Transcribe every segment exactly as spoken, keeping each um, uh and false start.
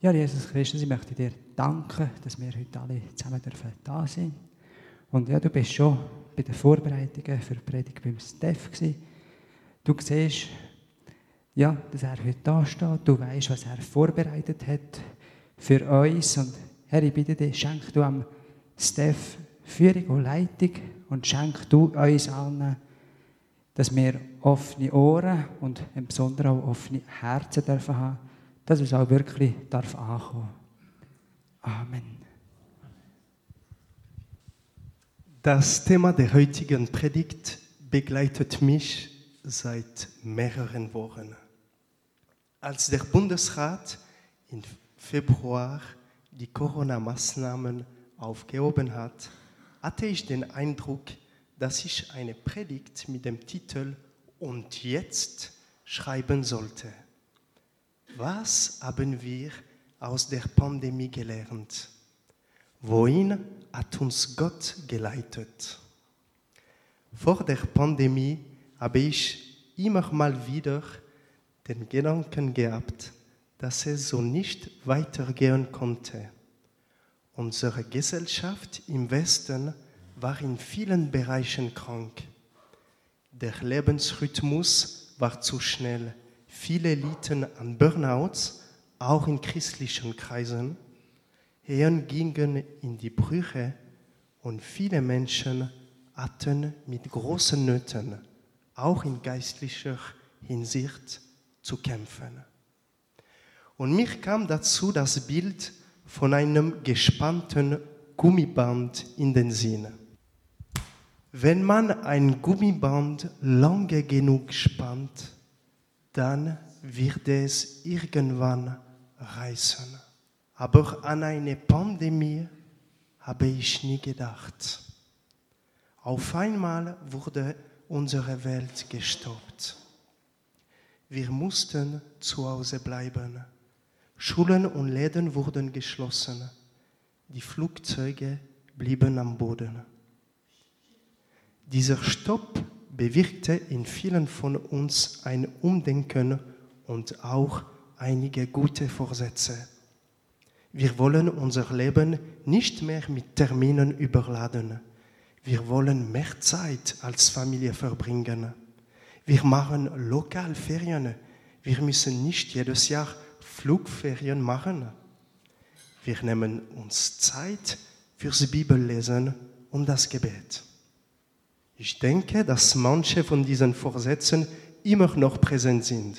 Ja, Jesus Christus, ich möchte dir danken, dass wir heute alle zusammen dürfen da sein. Und ja, du bist schon bei den Vorbereitungen für die Predigt beim Steph gewesen. Du siehst, ja, dass er heute da steht. Du weißt, was er vorbereitet hat für uns. Und Herr, ich bitte dich, schenk du am Steph Führung und Leitung und schenk du uns allen, dass wir offene Ohren und im Besonderen auch offene Herzen dürfen haben, dass es auch wirklich darf ankommen. Amen. Das Thema der heutigen Predigt begleitet mich seit mehreren Wochen. Als der Bundesrat im Februar die Corona-Maßnahmen aufgehoben hat, hatte ich den Eindruck, dass ich eine Predigt mit dem Titel „Und jetzt“ schreiben sollte. Was haben wir aus der Pandemie gelernt? Wohin hat uns Gott geleitet? Vor der Pandemie habe ich immer mal wieder den Gedanken gehabt, dass es so nicht weitergehen konnte. Unsere Gesellschaft im Westen war in vielen Bereichen krank. Der Lebensrhythmus war zu schnell. Viele litten an Burnouts, auch in christlichen Kreisen. Ehen gingen in die Brüche und viele Menschen hatten mit großen Nöten, auch in geistlicher Hinsicht, zu kämpfen. Und mir kam dazu das Bild von einem gespannten Gummiband in den Sinn. Wenn man ein Gummiband lange genug spannt, dann wird es irgendwann reißen. Aber an eine Pandemie habe ich nie gedacht. Auf einmal wurde unsere Welt gestoppt. Wir mussten zu Hause bleiben. Schulen und Läden wurden geschlossen. Die Flugzeuge blieben am Boden. Dieser Stopp bewirkte in vielen von uns ein Umdenken und auch einige gute Vorsätze. Wir wollen unser Leben nicht mehr mit Terminen überladen. Wir wollen mehr Zeit als Familie verbringen. Wir machen Lokalferien. Wir müssen nicht jedes Jahr Flugferien machen. Wir nehmen uns Zeit fürs Bibellesen und das Gebet. Ich denke, dass manche von diesen Vorsätzen immer noch präsent sind.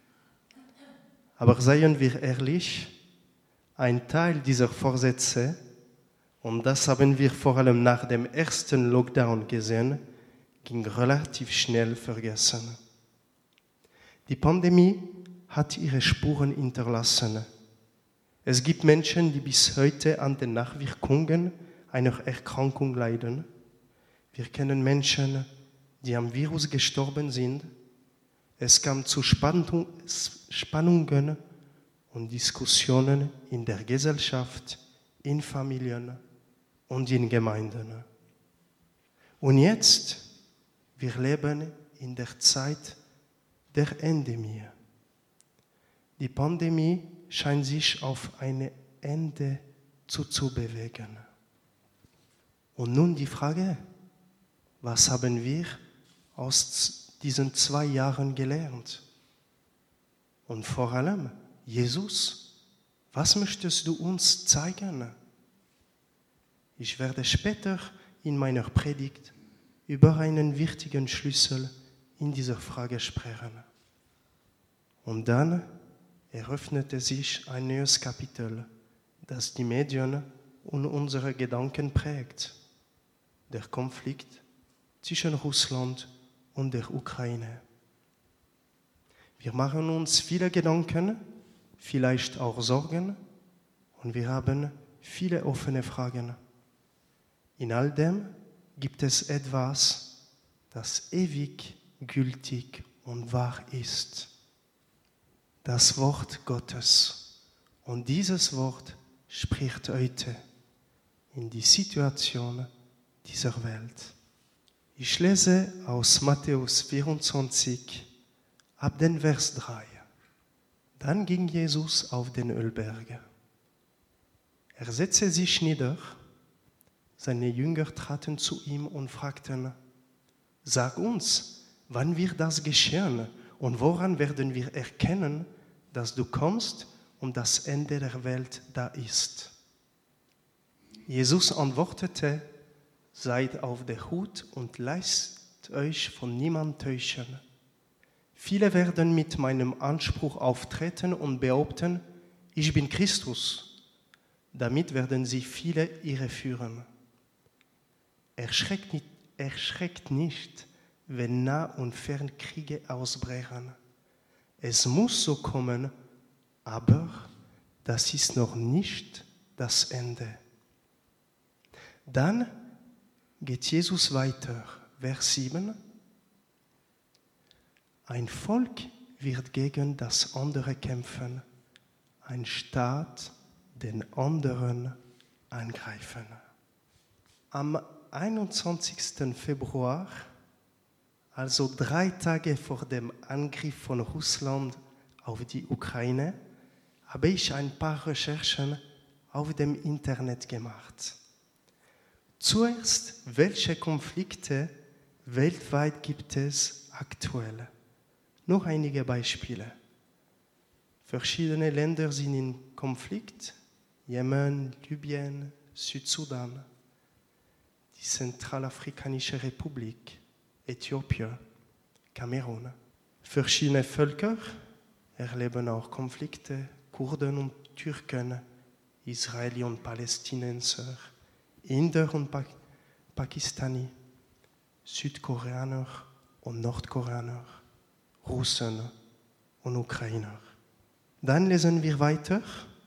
Aber seien wir ehrlich, ein Teil dieser Vorsätze, und das haben wir vor allem nach dem ersten Lockdown gesehen, ging relativ schnell vergessen. Die Pandemie hat ihre Spuren hinterlassen. Es gibt Menschen, die bis heute an den Nachwirkungen einer Erkrankung leiden. Wir kennen Menschen, die am Virus gestorben sind. Es kam zu Spannungen und Diskussionen in der Gesellschaft, in Familien und in Gemeinden. Und jetzt, wir leben in der Zeit der Endemie. Die Pandemie scheint sich auf ein Ende zuzubewegen. Und nun die Frage: Was haben wir aus diesen zwei Jahren gelernt? Und vor allem, Jesus, was möchtest du uns zeigen? Ich werde später in meiner Predigt über einen wichtigen Schlüssel in dieser Frage sprechen. Und dann eröffnete sich ein neues Kapitel, das die Medien und unsere Gedanken prägt. Der Konflikt zwischen Russland und der Ukraine. Wir machen uns viele Gedanken, vielleicht auch Sorgen, und wir haben viele offene Fragen. In all dem gibt es etwas, das ewig gültig und wahr ist. Das Wort Gottes. Und dieses Wort spricht heute in die Situation dieser Welt. Ich lese aus Matthäus vierundzwanzig ab den Vers drei. Dann ging Jesus auf den Ölberg. Er setzte sich nieder. Seine Jünger traten zu ihm und fragten, sag uns, wann wird das geschehen und woran werden wir erkennen, dass du kommst und das Ende der Welt da ist? Jesus antwortete, seid auf der Hut und lasst euch von niemand täuschen. Viele werden mit meinem Anspruch auftreten und behaupten, ich bin Christus. Damit werden sie viele irreführen. Erschreckt nicht, erschreckt nicht, wenn Nah- und Fernkriege ausbrechen. Es muss so kommen, aber das ist noch nicht das Ende. Dann geht Jesus weiter, Vers sieben. Ein Volk wird gegen das andere kämpfen, ein Staat den anderen angreifen. Am einundzwanzigsten Februar, also drei Tage vor dem Angriff von Russland auf die Ukraine, habe ich ein paar Recherchen auf dem Internet gemacht. Zuerst, welche Konflikte weltweit gibt es aktuell? Noch einige Beispiele. Verschiedene Länder sind in Konflikt. Jemen, Libyen, Südsudan, die Zentralafrikanische Republik, Äthiopien, Kamerun. Verschiedene Völker erleben auch Konflikte, Kurden und Türken, Israelis und Palästinenser, Inder und pa- Pakistani, Südkoreaner und Nordkoreaner, Russen und Ukrainer. Dann lesen wir weiter.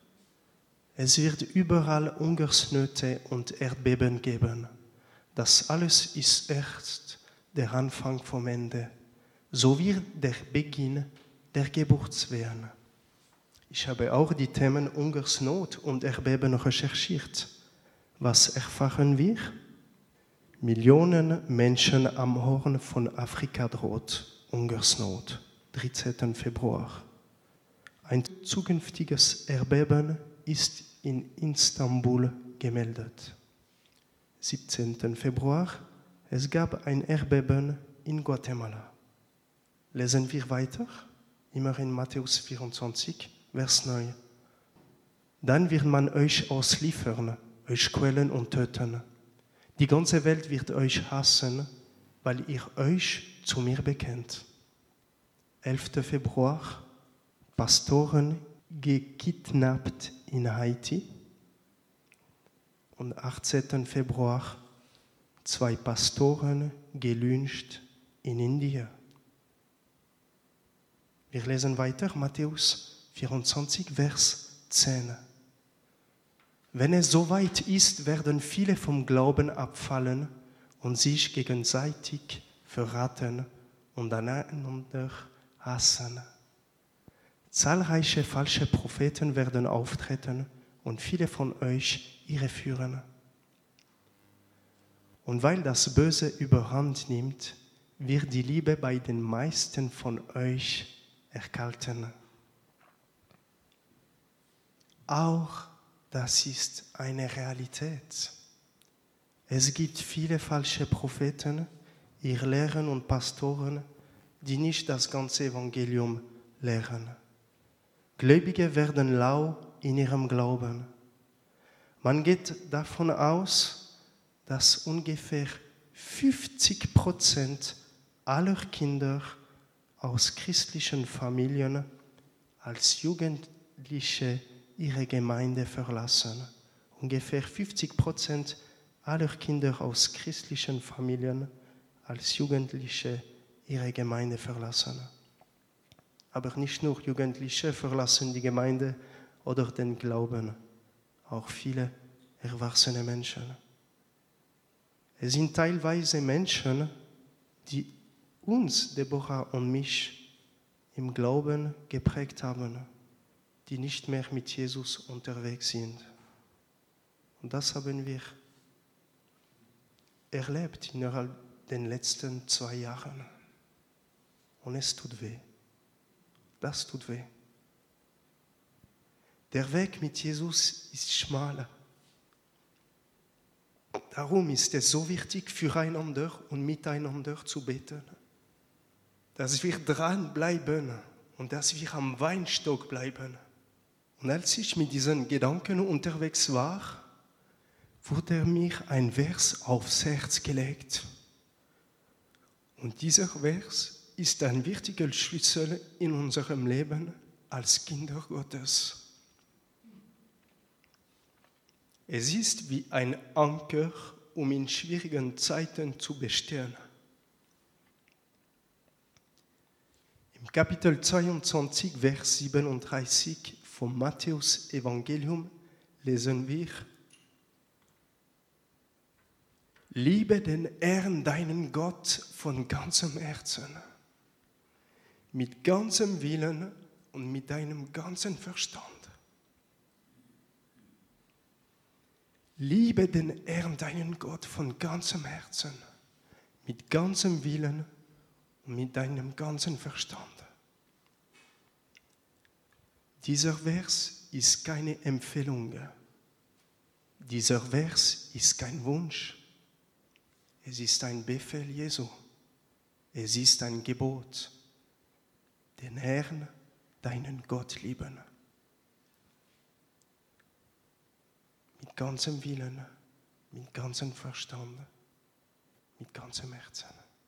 Es wird überall Hungersnöte und Erdbeben geben. Das alles ist erst der Anfang vom Ende, so wird der Beginn der Geburtswehen. Ich habe auch die Themen Hungersnot und Erdbeben recherchiert. Was erfahren wir? Millionen Menschen am Horn von Afrika droht Hungersnot, dreizehnten Februar. Ein zukünftiges Erdbeben ist in Istanbul gemeldet. siebzehnten Februar, es gab ein Erdbeben in Guatemala. Lesen wir weiter, immer in Matthäus vierundzwanzig, Vers neun. Dann wird man euch ausliefern, euch quälen und töten. Die ganze Welt wird euch hassen, weil ihr euch zu mir bekennt. elften Februar, Pastoren gekidnappt in Haiti. Und achtzehnten Februar, zwei Pastoren gelyncht in Indien. Wir lesen weiter, Matthäus vierundzwanzig, Vers zehn. Wenn es soweit ist, werden viele vom Glauben abfallen und sich gegenseitig verraten und einander hassen. Zahlreiche falsche Propheten werden auftreten und viele von euch irreführen. Und weil das Böse überhand nimmt, wird die Liebe bei den meisten von euch erkalten. Auch das ist eine Realität. Es gibt viele falsche Propheten, Irrlehren und Pastoren, die nicht das ganze Evangelium lehren. Gläubige werden lau in ihrem Glauben. Man geht davon aus, dass ungefähr fünfzig Prozent aller Kinder aus christlichen Familien als Jugendliche ihre Gemeinde verlassen. Ungefähr fünfzig Prozent aller Kinder aus christlichen Familien als Jugendliche ihre Gemeinde verlassen. Aber nicht nur Jugendliche verlassen die Gemeinde oder den Glauben, auch viele erwachsene Menschen. Es sind teilweise Menschen, die uns, Deborah und mich, im Glauben geprägt haben, die nicht mehr mit Jesus unterwegs sind. Und das haben wir erlebt innerhalb der letzten zwei Jahren. Und es tut weh. Das tut weh. Der Weg mit Jesus ist schmal. Darum ist es so wichtig, füreinander und miteinander zu beten, dass wir dranbleiben und dass wir am Weinstock bleiben. Und als ich mit diesen Gedanken unterwegs war, wurde mir ein Vers aufs Herz gelegt. Und dieser Vers ist ein wichtiger Schlüssel in unserem Leben als Kinder Gottes. Es ist wie ein Anker, um in schwierigen Zeiten zu bestehen. Im Kapitel zweiundzwanzig, Vers siebenunddreißig vom Matthäus-Evangelium lesen wir: Liebe den Herrn, deinen Gott, von ganzem Herzen, mit ganzem Willen und mit deinem ganzen Verstand. Liebe den Herrn, deinen Gott, von ganzem Herzen, mit ganzem Willen und mit deinem ganzen Verstand. Dieser Vers ist keine Empfehlung. Dieser Vers ist kein Wunsch. Es ist ein Befehl Jesu. Es ist ein Gebot. Den Herrn, deinen Gott lieben. Mit ganzem Willen, mit ganzem Verstand, mit ganzem Herzen.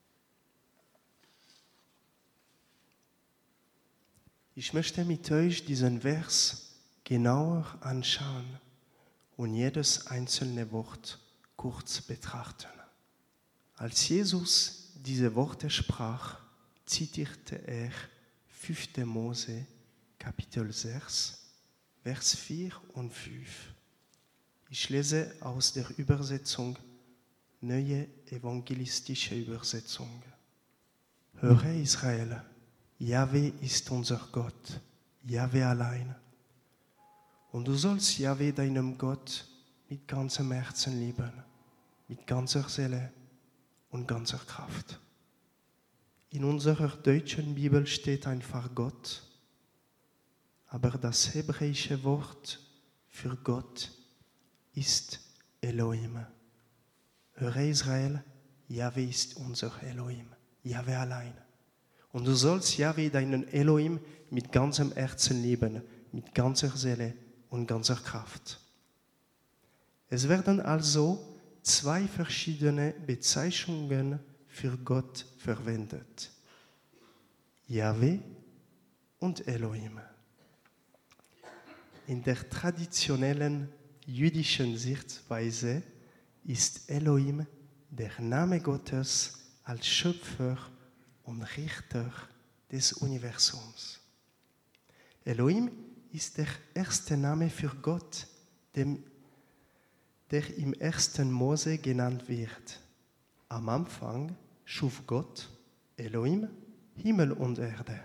Ich möchte mit euch diesen Vers genauer anschauen und jedes einzelne Wort kurz betrachten. Als Jesus diese Worte sprach, zitierte er fünfter Mose, Kapitel sechs, Vers vier und fünf. Ich lese aus der Übersetzung, Neue Evangelistische Übersetzung. Höre Israel, Jahwe ist unser Gott, Jahwe allein. Und du sollst Jahwe, deinem Gott, mit ganzem Herzen lieben, mit ganzer Seele und ganzer Kraft. In unserer deutschen Bibel steht einfach Gott, aber das hebräische Wort für Gott ist Elohim. Höre Israel, Jahwe ist unser Elohim, Jahwe allein. Und du sollst Jahwe, deinen Elohim, mit ganzem Herzen lieben, mit ganzer Seele und ganzer Kraft. Es werden also zwei verschiedene Bezeichnungen für Gott verwendet. Jahwe und Elohim. In der traditionellen jüdischen Sichtweise ist Elohim der Name Gottes als Schöpfer und Richter des Universums. Elohim ist der erste Name für Gott, dem, der im ersten Mose genannt wird. Am Anfang schuf Gott, Elohim, Himmel und Erde.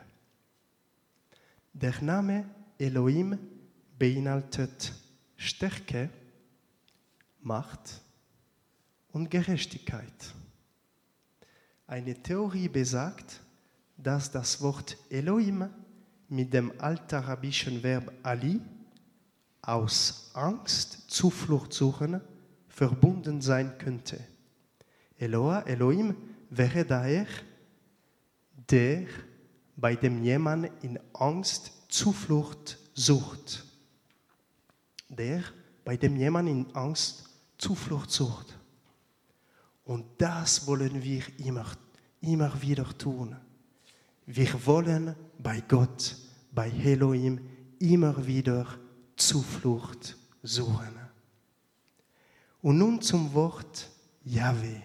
Der Name Elohim beinhaltet Stärke, Macht und Gerechtigkeit. Eine Theorie besagt, dass das Wort Elohim mit dem altarabischen Verb Ali, aus Angst, Zuflucht suchen, verbunden sein könnte. Eloah, Elohim, wäre daher der, bei dem jemand in Angst Zuflucht sucht. Der, bei dem jemand in Angst Zuflucht sucht. Und das wollen wir immer, immer wieder tun. Wir wollen bei Gott, bei Elohim, immer wieder Zuflucht suchen. Und nun zum Wort Jahwe.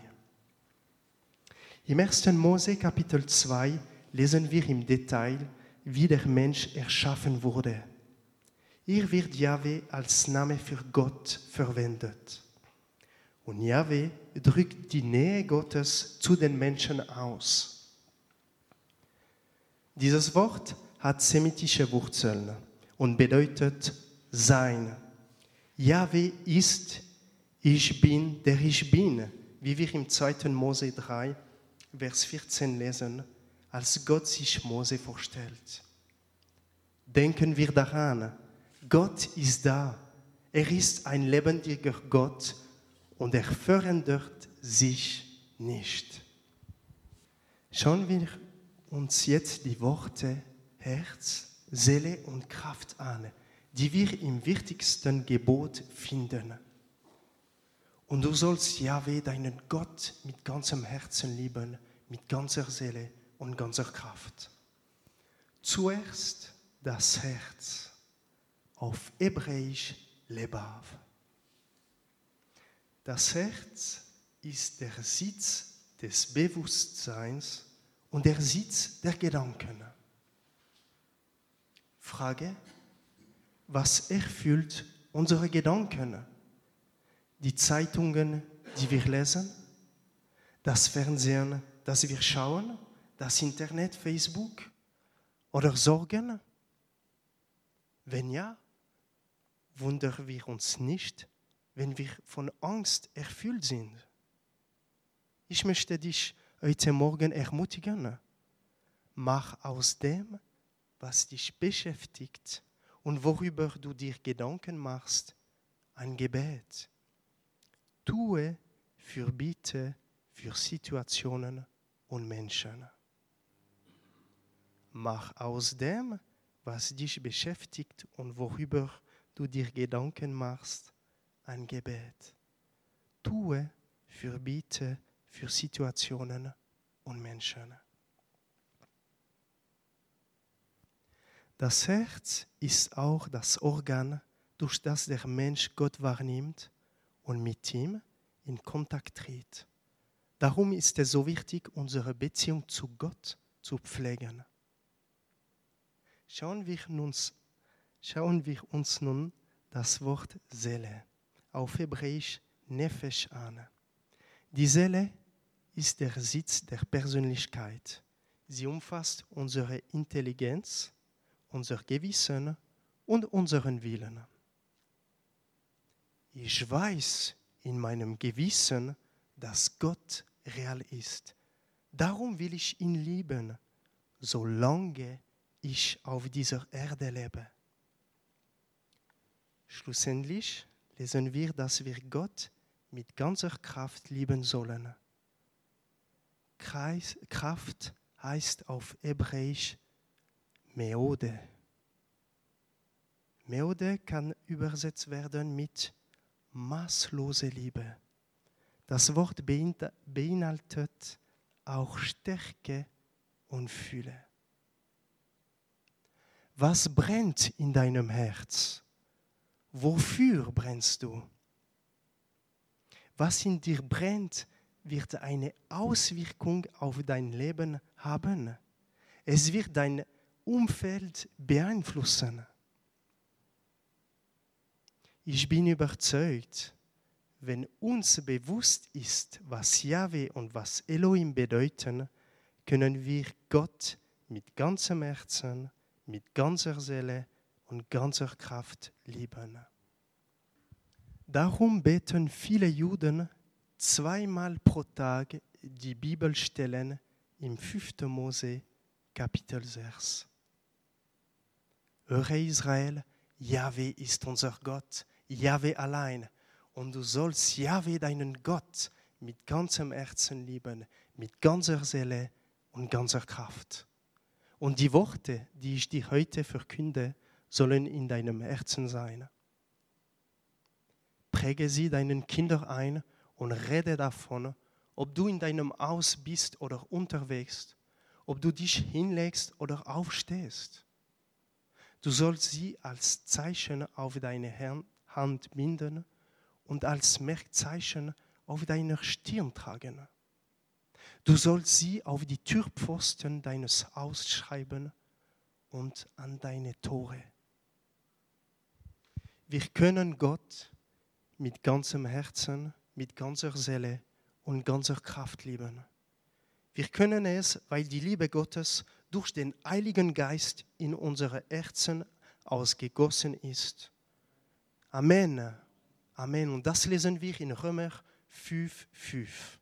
Im ersten Mose Kapitel zwei lesen wir im Detail, wie der Mensch erschaffen wurde. Hier wird Jahwe als Name für Gott verwendet. Und Jahwe drückt die Nähe Gottes zu den Menschen aus. Dieses Wort hat semitische Wurzeln und bedeutet sein. Jahwe ist, ich bin, der ich bin, wie wir im zweiten Mose drei, Vers vierzehn lesen, als Gott sich Mose vorstellt. Denken wir daran, Gott ist da. Er ist ein lebendiger Gott und er verändert sich nicht. Schauen wir uns jetzt die Worte Herz, Seele und Kraft an, die wir im wichtigsten Gebot finden. Und du sollst Jahwe, deinen Gott, mit ganzem Herzen lieben, mit ganzer Seele und ganzer Kraft. Zuerst das Herz, auf Hebräisch Lebav. Das Herz ist der Sitz des Bewusstseins und der Sitz der Gedanken. Frage: Was erfüllt unsere Gedanken? Die Zeitungen, die wir lesen, das Fernsehen, das wir schauen, das Internet, Facebook oder Sorgen? Wenn ja, wundern wir uns nicht, wenn wir von Angst erfüllt sind. Ich möchte dich heute Morgen ermutigen. Mach aus dem, was dich beschäftigt und worüber du dir Gedanken machst, ein Gebet. Tue Fürbitte für Situationen und Menschen. Mach aus dem, was dich beschäftigt und worüber du dir Gedanken machst, ein Gebet. Tue Fürbitte für Situationen und Menschen. Das Herz ist auch das Organ, durch das der Mensch Gott wahrnimmt und mit ihm in Kontakt tritt. Darum ist es so wichtig, unsere Beziehung zu Gott zu pflegen. Schauen wir uns, schauen wir uns nun das Wort Seele, auf Hebräisch Nefesh, an. Die Seele ist der Sitz der Persönlichkeit. Sie umfasst unsere Intelligenz, unser Gewissen und unseren Willen. Ich weiß in meinem Gewissen, dass Gott real ist. Darum will ich ihn lieben, solange ich auf dieser Erde lebe. Schlussendlich lesen wir, dass wir Gott mit ganzer Kraft lieben sollen. Kraft heißt auf Hebräisch Meode. Meode kann übersetzt werden mit maßlose Liebe. Das Wort beinhaltet auch Stärke und Fülle. Was brennt in deinem Herz? Wofür brennst du? Was in dir brennt, wird eine Auswirkung auf dein Leben haben. Es wird dein Umfeld beeinflussen. Ich bin überzeugt, wenn uns bewusst ist, was Jahwe und was Elohim bedeuten, können wir Gott mit ganzem Herzen, mit ganzer Seele und ganzer Kraft lieben. Darum beten viele Juden zweimal pro Tag die Bibelstellen im fünften Mose, Kapitel sechs. Höre Israel, Jahwe ist unser Gott, Jahwe allein. Und du sollst Jahwe, deinen Gott, mit ganzem Herzen lieben, mit ganzer Seele und ganzer Kraft. Und die Worte, die ich dir heute verkünde, sollen in deinem Herzen sein. Präge sie deinen Kindern ein und rede davon, ob du in deinem Haus bist oder unterwegs, ob du dich hinlegst oder aufstehst. Du sollst sie als Zeichen auf deine Hand binden und als Merkzeichen auf deiner Stirn tragen. Du sollst sie auf die Türpfosten deines Hauses schreiben und an deine Tore. Wir können Gott mit ganzem Herzen, mit ganzer Seele und ganzer Kraft lieben. Wir können es, weil die Liebe Gottes durch den Heiligen Geist in unsere Herzen ausgegossen ist. Amen. Amen. Und das lesen wir in Römer fünf, fünf.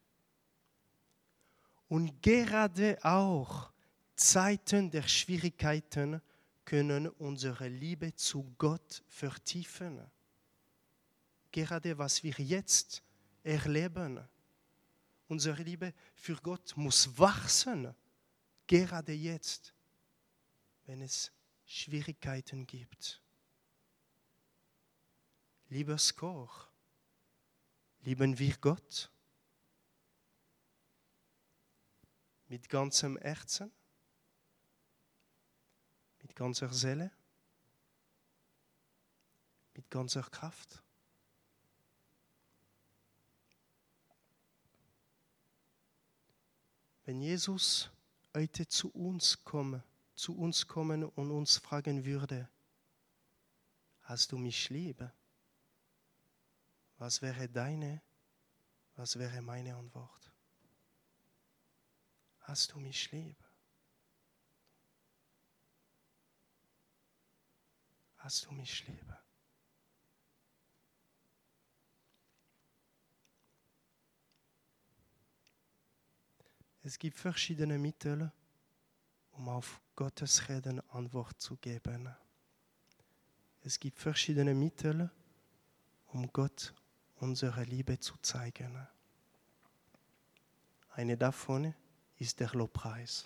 Und gerade auch Zeiten der Schwierigkeiten können unsere Liebe zu Gott vertiefen. Gerade was wir jetzt erleben, unsere Liebe für Gott muss wachsen, gerade jetzt, wenn es Schwierigkeiten gibt. Lieber Skor, lieben wir Gott mit ganzem Herzen, mit ganzer Seele, mit ganzer Kraft? Wenn Jesus heute zu uns komme, zu uns kommen und uns fragen würde, hast du mich lieb? Was wäre deine, was wäre meine Antwort? Hast du mich lieb? Hast du mich lieb? Es gibt verschiedene Mittel, um auf Gottes Reden Antwort zu geben. Es gibt verschiedene Mittel, um Gott unsere Liebe zu zeigen. Eine davon ist der Lobpreis.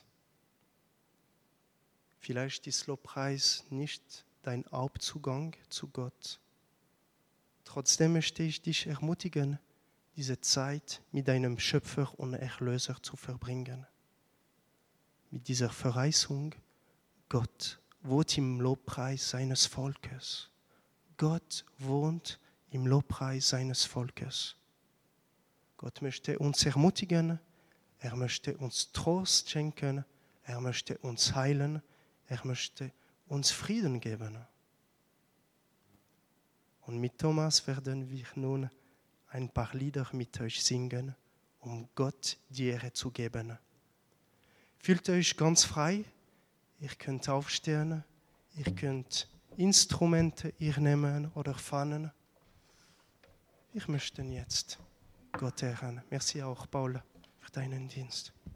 Vielleicht ist Lobpreis nicht dein Hauptzugang zu Gott. Trotzdem möchte ich dich ermutigen, diese Zeit mit deinem Schöpfer und Erlöser zu verbringen. Mit dieser Verheißung, Gott wohnt im Lobpreis seines Volkes. Gott wohnt im Lobpreis seines Volkes. Gott möchte uns ermutigen, er möchte uns Trost schenken, er möchte uns heilen, er möchte uns Frieden geben. Und mit Thomas werden wir nun ein paar Lieder mit euch singen, um Gott die Ehre zu geben. Fühlt euch ganz frei, ihr könnt aufstehen, ihr könnt Instrumente ihr nehmen oder Pfannen. Wir möchten jetzt Gott ehren. Merci auch, Paul, für deinen Dienst.